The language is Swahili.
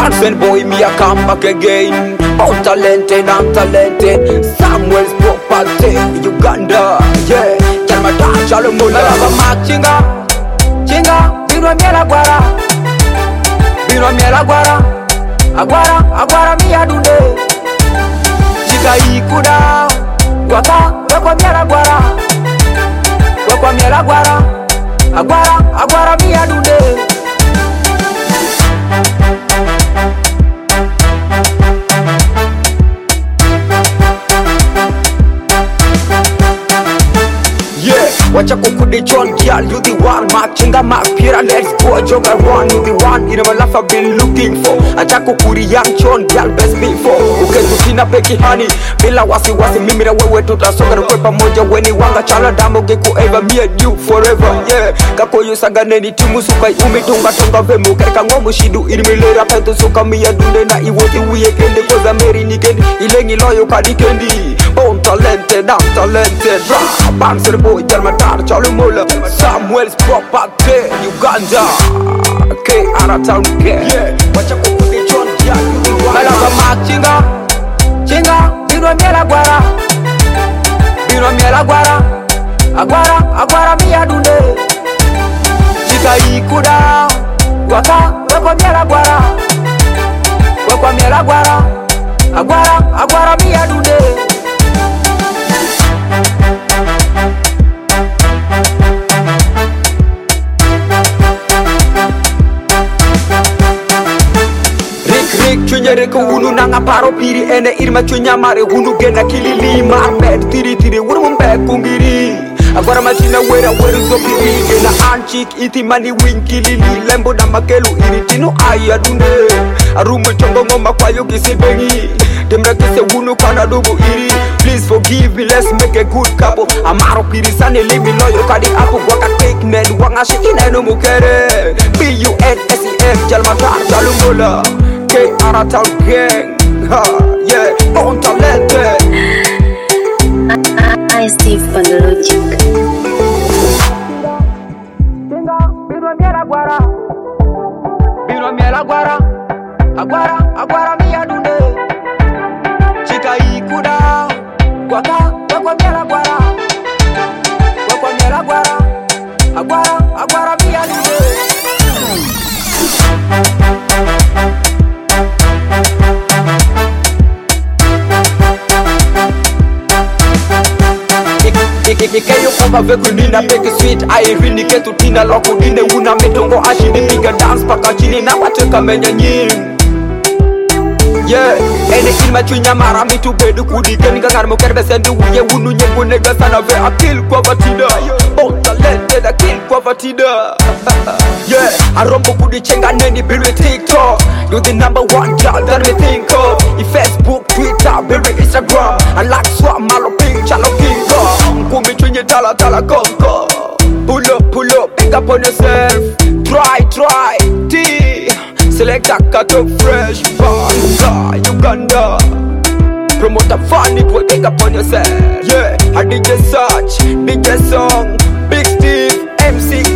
Dancing boy, me a come back again. Oh, talented, I'm talented. Samuel's property, Uganda. Yeah, tell my dad, Chalumula. Chinga, chinga, bino miela guara. Bino miela guara. Aguara mi adunde. Chica ikuda. Guaka, wekwa miela guara. Wekwa miela guara. Aguara mi adunde. Watch a kukude John, girl, you the one. Mark Chinga, Mark Pira, let's go. A jog around, you the one. In my life I've been looking for. A Jakukuri young John, girl, best before. Okay, to Tina Becky honey. Bila wasi mimira wewe tutasonga rukwepa moja. Weni wanga chala damo geko ever. Me and you forever, yeah. Kako yu saga neni timu sukai tonga vemo. Keka ngomu shidu irimilera pento soka miya dunde na iwoti uye kende. Koza meri nikendi, ilengi loyo kadikendi. Born talented, I'm talented. Bounce the boy, tell my dad, Chalumula. Samuel's property, Uganda. Okay, out of town, yeah. Watch out for the John, yeah, you do what I love. Chinga, bino miela guara. Bino miela guara. Aguara mi adunde. Chica ikuda. Guaka, wekwa miela guara. Wekwa miela guara. Aguara mi adunde. Chunyere ko unu nanga paro piri ene irma chunya mare unu gena kilili marpet tiri wurmum be kungiri agora machina wera zo piri gena anchik iti mani winkilili lembo na makelu iritino ayadune arumo chongo ngoma kwa yogi sebengi demra kese unu kana dogo iri please forgive me let's make a good couple amaro piri sane leave me loyo kadi apo waka take ned wanga shikina no mukere BUNSEF jalmata Chalumula K out of town gang, yeah, born talented. I Steve on the logic. Bino miela guara. Aguara mi adunde. Chica ikuda. Guaka, wekwa miela guara. Wekwa miela guara. Aguara mi adunde. Ikeyo koka veku nina peke sweet Irene ketu tina loko dine una metongo ashini Piga dance paka chini na wateka menya nying Yeah, ene ilma chunya mara mitu bedu kudike Nika karmo kerbe sendi uye unu nyembu nega sana ve akil kwa vatida Bon talented akil kwa vatida Yeah, arombo kudichenga neni bilwe TikTok You the number one girl that me think of Facebook, Twitter, bilwe Instagram I like swap malo pink, chalo king kong Kumi chunye tala konko Pull up, pick up on yourself Try, T Select a cut up fresh Banza, Uganda Promote a funny boy, pick up on yourself Yeah, a DJ search, DJ song Big Steve, MC